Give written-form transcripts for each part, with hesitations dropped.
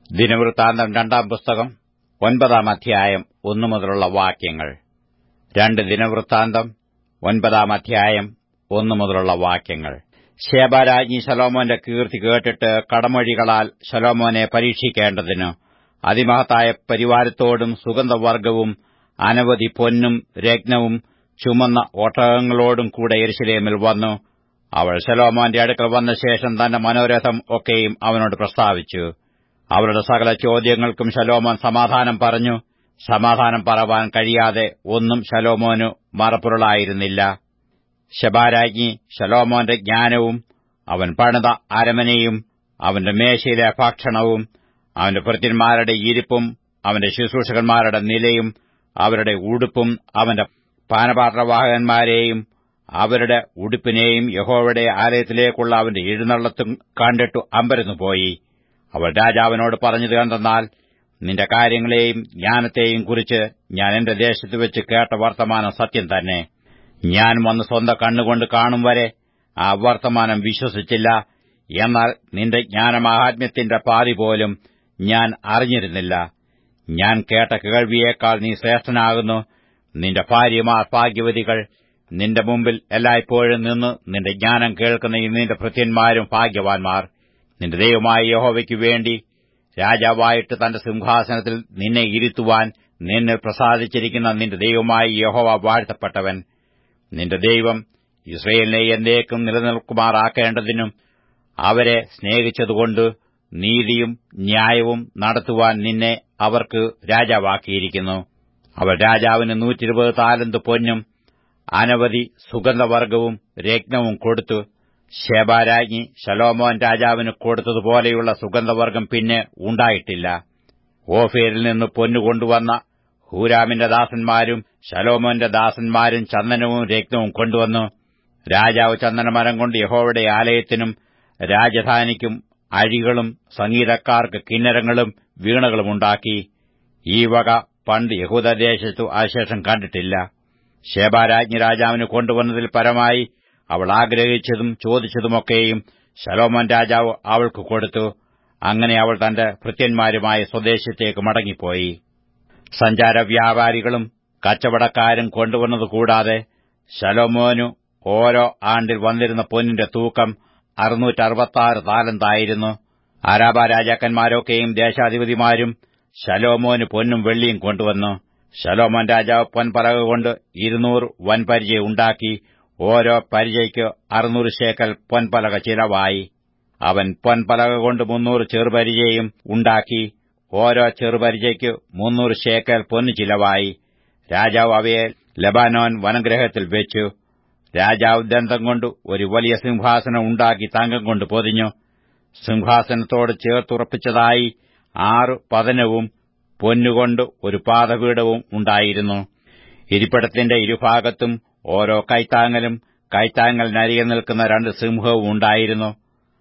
ദിനവൃത്താന്തം 2 പുസ്തകം 9 അധ്യായം 1 മുതലുള്ള വാക്യങ്ങൾ. 2 ദിനവൃത്താന്തം 9 അധ്യായം 1 മുതലുള്ള വാക്യങ്ങൾ. ശേബാരാജ്ഞി ശലോമോന്റെ കീർത്തി കേട്ടിട്ട് കടമൊഴികളാൽ ശലോമോനെ പരീക്ഷിക്കേണ്ടതിന് അതിമഹത്തായ പരിവാരത്തോടും സുഗന്ധവർഗ്ഗവും അനവധി പൊന്നും രത്നവും ചുമന്ന ഒട്ടകങ്ങളോടും കൂടെ യെരൂശലേമിൽ വന്നു. അവൾ ശലോമോന്റെ അടുക്കൽ വന്ന ശേഷം തന്റെ മനോരഥം ഒക്കെയും അവനോട് പ്രസ്താവിച്ചു. അവളുടെ സകല ചോദ്യങ്ങൾക്കും ശലോമോൻ സമാധാനം പറഞ്ഞു. സമാധാനം പറവാൻ കഴിയാതെ ഒന്നും ശലോമോനു മറപ്പൊരുളായിരുന്നില്ല. ശെബാരാജ്ഞി ശലോമോന്റെ ജ്ഞാനവും അവൻ പണിത അരമനയും അവന്റെ മേശയിലെ ഭക്ഷണവും അവന്റെ ഭൃത്യന്മാരുടെ ഇരിപ്പും അവന്റെ ശുശ്രൂഷകന്മാരുടെ നിലയും അവരുടെ ഉടുപ്പും അവന്റെ പാനപാത്രവാഹകന്മാരെയും അവരുടെ ഉടുപ്പിനെയും യഹോവയുടെ ആലയത്തിലേക്കുള്ള അവന്റെ എഴുന്നള്ളത്തും കണ്ടിട്ടു അമ്പരന്നുപോയി. അവൾ രാജാവിനോട് പറഞ്ഞത് എന്തെന്നാൽ, നിന്റെ കാര്യങ്ങളെയും ജ്ഞാനത്തെയും കുറിച്ച് ഞാൻ എന്റെ ദേശത്തുവെച്ച് കേട്ട വർത്തമാനം സത്യം തന്നെ. ഞാൻ വന്ന് സ്വന്തം കണ്ണുകൊണ്ട് കാണും വരെ ആ വർത്തമാനം വിശ്വസിച്ചില്ല. എന്നാൽ നിന്റെ ജ്ഞാനമാഹാത്മ്യത്തിന്റെ പാതി പോലും ഞാൻ അറിഞ്ഞിരുന്നില്ല. ഞാൻ കേട്ട കേൾവിയേക്കാൾ നീ ശ്രേഷ്ഠനാകുന്നു. നിന്റെ ഭാര്യമാർ ഭാഗ്യവതികൾ. നിന്റെ മുമ്പിൽ എല്ലായ്പ്പോഴും നിന്ന് നിന്റെ ജ്ഞാനം കേൾക്കുന്ന നിന്റെ ഭൃത്യന്മാരും ഭാഗ്യവാന്മാർ. നിന്റെ ദൈവമായ യഹോവയ്ക്കു വേണ്ടി രാജാവായിട്ട് തന്റെ സിംഹാസനത്തിൽ നിന്നെ ഇരുത്തുവാൻ നിന്നിൽ പ്രസാദിച്ചിരിക്കുന്ന നിന്റെ ദൈവമായ യഹോവ വാഴ്ത്തപ്പെട്ടവൻ. നിന്റെ ദൈവം യിസ്രായേലിനെ എന്നേക്കും നിലനിൽക്കുമാറാക്കേണ്ടതിനും അവരെ സ്നേഹിച്ചതുകൊണ്ട് നീതിയും ന്യായവും നടത്തുവാൻ നിന്നെ അവർക്ക് രാജാവാക്കിയിരിക്കുന്നു. അവൾ രാജാവിന് 120 താലന്ത് പൊന്നും അനവധി സുഗന്ധവർഗ്ഗവും രത്നവും കൊടുത്തു. ശേബാരാജ്ഞി ശലോമോൻ രാജാവിന് കൊടുത്തതുപോലെയുള്ള സുഗന്ധവർഗ്ഗം പിന്നെ ഉണ്ടായിട്ടില്ല. ഓഫീരിൽ നിന്ന് പൊന്നു കൊണ്ടുവന്ന ഹൂരാമിന്റെ ദാസന്മാരും ശലോമോന്റെ ദാസന്മാരും ചന്ദനവും രത്നവും കൊണ്ടുവന്നു. രാജാവ് ചന്ദനമരം കൊണ്ട് യഹോവയുടെ ആലയത്തിനും രാജധാനിക്കും അഴികളും സംഗീതക്കാർക്ക് കിന്നരങ്ങളും വീണകളും ഉണ്ടാക്കി. ഈ വക പണ്ട് യഹൂദദേശത്തു അശേഷം കണ്ടിട്ടില്ല. ശേബാരാജ്ഞി രാജാവിന് കൊണ്ടുവന്നതിൽ പരമായി അവൾ ആഗ്രഹിച്ചതും ചോദിച്ചതുമൊക്കെയും ശലോമോൻ രാജാവ് അവൾക്ക് കൊടുത്തു. അങ്ങനെ അവൾ തന്റെ ഭൃത്യന്മാരുമായി സ്വദേശത്തേക്ക് മടങ്ങിപ്പോയി. സഞ്ചാരവ്യാപാരികളും കച്ചവടക്കാരും കൊണ്ടുവന്നതുകൂടാതെ ശലോമോനു ഓരോ ആണ്ടിൽ വന്നിരുന്ന പൊന്നിന്റെ തൂക്കം 666 താലന്തായിരുന്നു. അരാബ രാജാക്കന്മാരൊക്കെയും ദേശാധിപതിമാരും ശലോമോന് പൊന്നും വെള്ളിയും കൊണ്ടുവന്നു. ശലോമോൻ രാജാവ് പൊൻപലക കൊണ്ട് 200 വൻപരിച ഉണ്ടാക്കി. ഓരോ പരിചയ്ക്ക് 600 ശേക്കൽ പൊൻപലക ചിലവായി. അവൻ പൊൻപലക കൊണ്ട് 300 ചെറുപരിചയും ഉണ്ടാക്കി. ഓരോ ചെറുപരിചയ്ക്ക് 300 ശേക്കൽ പൊന്നു ചിലവായി. രാജാവ് അവയെ ലെബാനോൻ വനഗ്രഹത്തിൽ വെച്ചു. രാജാവ് ദന്തം കൊണ്ട് ഒരു വലിയ സിംഹാസനം ഉണ്ടാക്കി തങ്കം കൊണ്ട് പൊതിഞ്ഞു. സിംഹാസനത്തോട് ചേർത്തുറപ്പിച്ചതായി 6 പതനവും പൊന്നുകൊണ്ട് ഒരു പാദപീഠവും ഉണ്ടായിരുന്നു. ഇരിപ്പിടത്തിന്റെ ഇരുഭാഗത്തും ഓരോ കൈത്താങ്ങലും കൈത്താങ്ങലിനരികെ നിൽക്കുന്ന 2 സിംഹവും ഉണ്ടായിരുന്നു.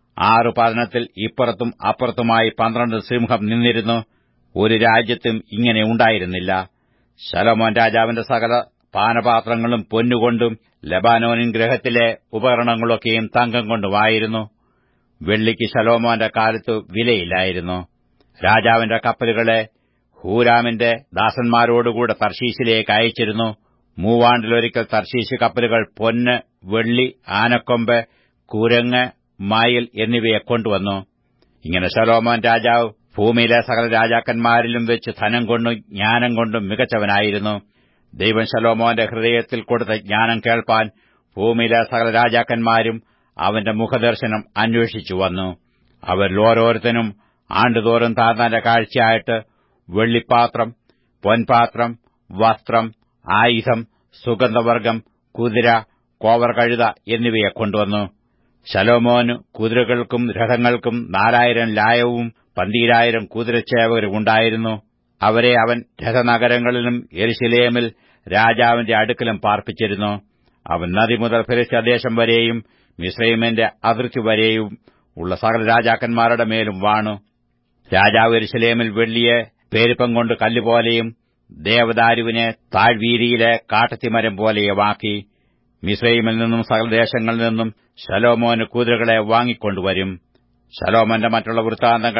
6 പതനത്തിൽ ഇപ്പുറത്തും അപ്പുറത്തുമായി 12 സിംഹം നിന്നിരുന്നു. ഒരു രാജ്യത്തും ഇങ്ങനെ ഉണ്ടായിരുന്നില്ല. ശലോമോൻ രാജാവിന്റെ സകല പാനപാത്രങ്ങളും പൊന്നുകൊണ്ടും ലെബാനോനിൻ ഗൃഹത്തിലെ ഉപകരണങ്ങളൊക്കെയും തങ്കം കൊണ്ടുമായിരുന്നു. വെള്ളിക്ക് ശലോമോന്റെ കാലത്ത് വിലയില്ലായിരുന്നു. രാജാവിന്റെ കപ്പലുകളെ ഹൂരാമിന്റെ ദാസന്മാരോടുകൂടെ തർശീശിലേക്ക് അയച്ചിരുന്നു. 3 ആണ്ടിലൊരിക്കൽ തർശീശ് കപ്പലുകൾ പൊന്ന്, വെള്ളി, ആനക്കൊമ്പ്, കുരങ്ങ്, മയിൽ എന്നിവയെ കൊണ്ടുവന്നു. ഇങ്ങനെ ശലോമോൻ രാജാവ് ഭൂമിയിലെ സകല രാജാക്കന്മാരിലും വെച്ച് ധനം കൊണ്ടും ജ്ഞാനം കൊണ്ടും മികച്ചവനായിരുന്നു. ദൈവം ശലോമോന്റെ ഹൃദയത്തിൽ കൊടുത്ത ജ്ഞാനം കേൾപ്പാൻ ഭൂമിയിലെ സകല രാജാക്കന്മാരും അവന്റെ മുഖദർശനം അന്വേഷിച്ചു വന്നു. അവരിൽ ഓരോരുത്തനും ആണ്ടുതോറും താന്താന്റെ കാഴ്ചയായിട്ട് വെള്ളിപ്പാത്രം, പൊൻപാത്രം, വസ്ത്രം, ആയുധം, സുഗന്ധവർഗ്ഗം, കുതിര, കോവർ കഴുത എന്നിവയെ കൊണ്ടുവന്നു. ശലോമോന് കുതിരകൾക്കും രഥങ്ങൾക്കും 4000 ലായവും 12000 കുതിരച്ചേവകരും ഉണ്ടായിരുന്നു. അവരെ അവൻ രഥനഗരങ്ങളിലും യെരൂശലേമിൽ രാജാവിന്റെ അടുക്കലും പാർപ്പിച്ചിരുന്നു. അവൻ നദി മുതൽ ഫെലിസ്ത്യദേശം വരെയും മിസ്രയീമിന്റെ അതിർത്തി വരെയും ഉള്ള സകല രാജാക്കന്മാരുടെ മേലും വാണു. രാജാവ് യെരൂശലേമിൽ വെള്ളിയെ പേരിപ്പം കൊണ്ട് കല്ലുപോലെയും ദേവദാരുവിനെ താഴ്വീതിയിലെ കാട്ടത്തിമരം പോലെയുമാക്കി. മിസ്രയീമിൽ നിന്നും സകല ദേശങ്ങളിൽ നിന്നും ശലോമോന് കുതിരകളെ വാങ്ങിക്കൊണ്ടുവരും. ശലോമോന്റെ മറ്റുള്ള വൃത്താന്തങ്ങൾ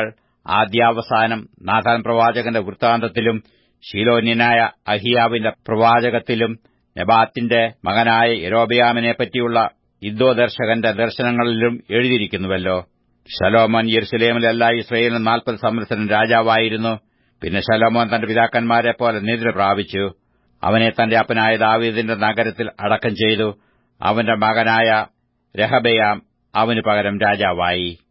ആദ്യാവസാനം നാഥാൻ പ്രവാചകന്റെ വൃത്താന്തത്തിലും ശീലോന്യനായ അഹിയാവിന്റെ പ്രവാചകത്തിലും നെബാത്തിന്റെ മകനായ യൊരോബെയാമിനെപ്പറ്റിയുള്ള ഇദ്ദോദർശകന്റെ ദർശനങ്ങളിലും എഴുതിയിരിക്കുന്നുവല്ലോ. ശലോമോൻ യെരൂശലേമിലല്ല ഇസ്രായേലിന് 40 സംവത്സരം രാജാവായിരുന്നു. പിന്നെ ശലോമോൻ തന്റെ പിതാക്കന്മാരെപ്പോലെ നിദ്ര പ്രാപിച്ചു. അവനെ തന്റെ അപ്പനായ ദാവീദിന്റെ നഗരത്തിൽ അടക്കം ചെയ്തു. അവന്റെ മകനായ രെഹബെയാം അവനു പകരം രാജാവായി.